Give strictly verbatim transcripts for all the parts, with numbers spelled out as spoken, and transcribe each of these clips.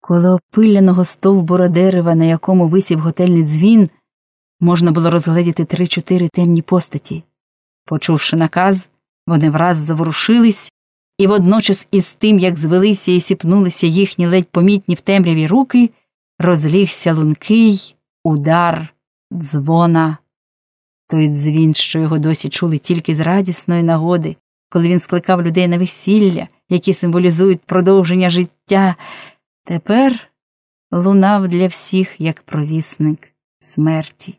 Коло опиляного стовбура дерева, на якому висів готельний дзвін, можна було розгледіти три-чотири темні постаті. Почувши наказ, вони враз заворушились, і водночас із тим, як звелися і сіпнулися їхні ледь помітні в темряві руки, розлігся лункий удар дзвона. Той дзвін, що його досі чули тільки з радісної нагоди, коли він скликав людей на весілля, які символізують продовження життя, тепер лунав для всіх як провісник смерті.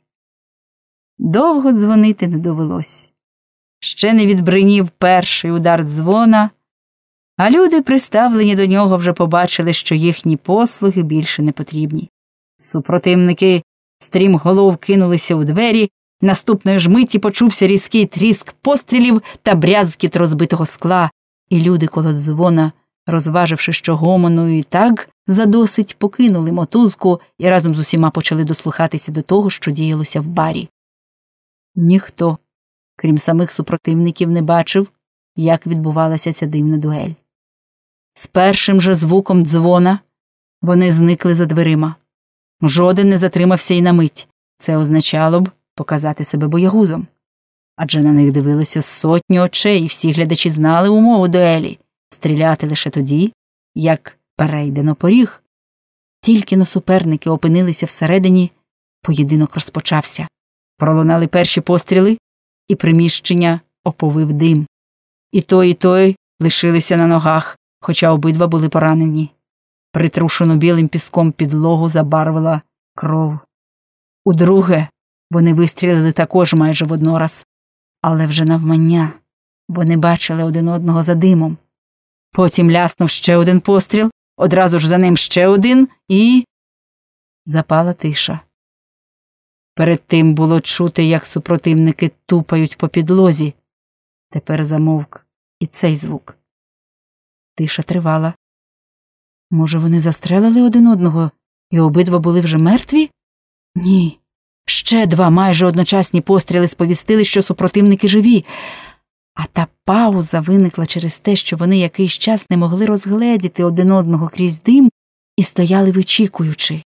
Довго дзвонити не довелось. Ще не відбринів перший удар дзвона, а люди, приставлені до нього, вже побачили, що їхні послуги більше не потрібні. Супротивники стрімголов кинулися у двері, наступної ж миті почувся різкий тріск пострілів та брязкіт розбитого скла, і люди коло дзвона, розваживши, що гомону і так задосить, покинули мотузку і разом з усіма почали дослухатися до того, що діялося в барі. Ніхто, крім самих супротивників, не бачив, як відбувалася ця дивна дуель. З першим же звуком дзвона вони зникли за дверима. Жоден не затримався і на мить. Це означало б показати себе боягузом. Адже на них дивилося сотні очей, і всі глядачі знали умову дуелі – стріляти лише тоді, як перейдено поріг. Тільки но суперники опинилися всередині, поєдинок розпочався. Пролунали перші постріли, і приміщення оповив дим. І той, і той лишилися на ногах, хоча обидва були поранені. Притрушену білим піском підлогу забарвила кров. Удруге вони вистрілили також майже воднораз, але вже навмання. Вони бачили один одного за димом. Потім ляснув ще один постріл, одразу ж за ним ще один, і запала тиша. Перед тим було чути, як супротивники тупають по підлозі. Тепер замовк і цей звук. Тиша тривала. Може, вони застрелили один одного, і обидва були вже мертві? Ні. Ще два майже одночасні постріли сповістили, що супротивники живі. А та пауза виникла через те, що вони якийсь час не могли розгледіти один одного крізь дим і стояли вичікуючи.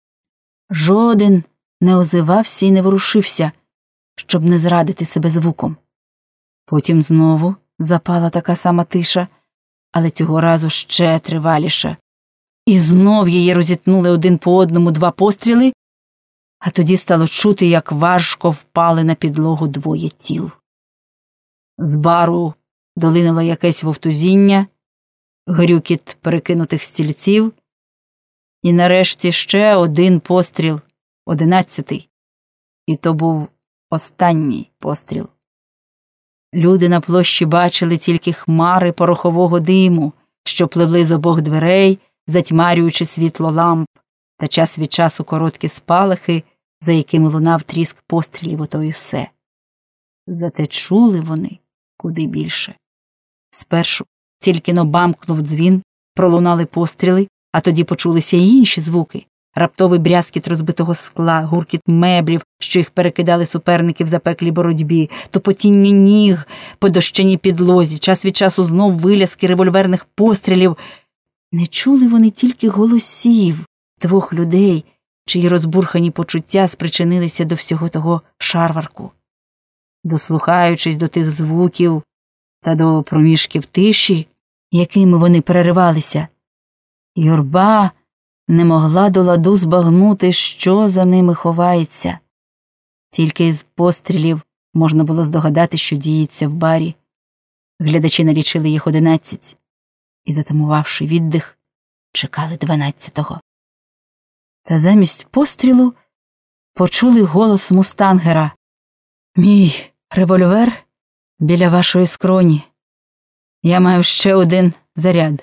Жоден не озивався і не ворушився, щоб не зрадити себе звуком. Потім знову запала така сама тиша, але цього разу ще триваліша. І знов її розітнули один по одному два постріли, а тоді стало чути, як важко впали на підлогу двоє тіл. З бару долинуло якесь вовтузіння, грюкіт перекинутих стільців, і нарешті ще один постріл, одинадцятий. І то був останній постріл. Люди на площі бачили тільки хмари порохового диму, що пливли з обох дверей, затьмарюючи світло ламп, та час від часу короткі спалахи, за якими лунав тріск пострілів, ото і все. Зате чули вони куди більше. Спершу тільки-но бамкнув дзвін, пролунали постріли, а тоді почулися й інші звуки. Раптовий брязкіт розбитого скла, гуркіт меблів, що їх перекидали суперники в запеклій боротьбі, тупотіння ніг по дощаній підлозі, час від часу знов виляски револьверних пострілів. Не чули вони тільки голосів двох людей, чиї розбурхані почуття спричинилися до всього того шарварку. Дослухаючись до тих звуків та до проміжків тиші, якими вони переривалися, юрба не могла до ладу збагнути, що за ними ховається. Тільки із пострілів можна було здогадати, що діється в барі. Глядачі налічили їх одинадцять і, затамувавши віддих, чекали дванадцятого. Та замість пострілу почули голос мустангера. «Мій револьвер біля вашої скроні. Я маю ще один заряд.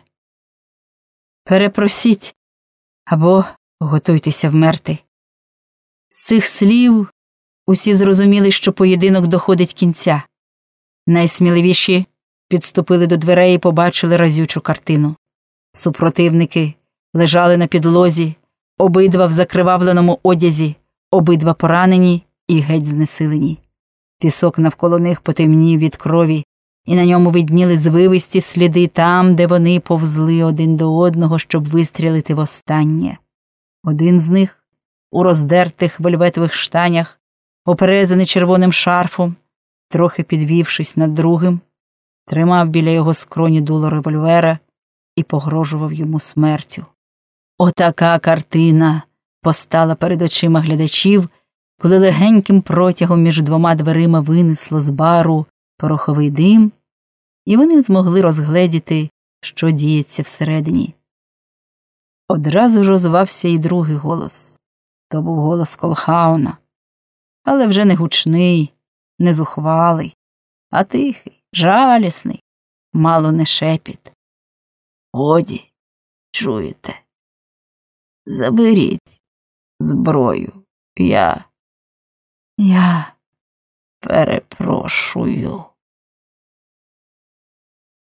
Перепросіть або готуйтеся вмерти». З цих слів усі зрозуміли, що поєдинок доходить кінця. Найсміливіші підступили до дверей і побачили разючу картину. Супротивники лежали на підлозі, обидва в закривавленому одязі, обидва поранені і геть знесилені. Пісок навколо них потемнів від крові, і на ньому видніли звивисті сліди там, де вони повзли один до одного, щоб вистрілити востаннє. Один з них, у роздертих вельветових штанях, оперезаний червоним шарфом, трохи підвівшись над другим, тримав біля його скроні дуло револьвера і погрожував йому смертю. Отака картина постала перед очима глядачів, коли легеньким протягом між двома дверима винесло з бару пороховий дим, і вони змогли розгледіти, що діється всередині. Одразу ж озвався і другий голос. То був голос Колхауна, але вже не гучний, не зухвалий, а тихий, жалісний, мало не шепіт. Годі, чуєте? Заберіть зброю. Я... Я перепрошую.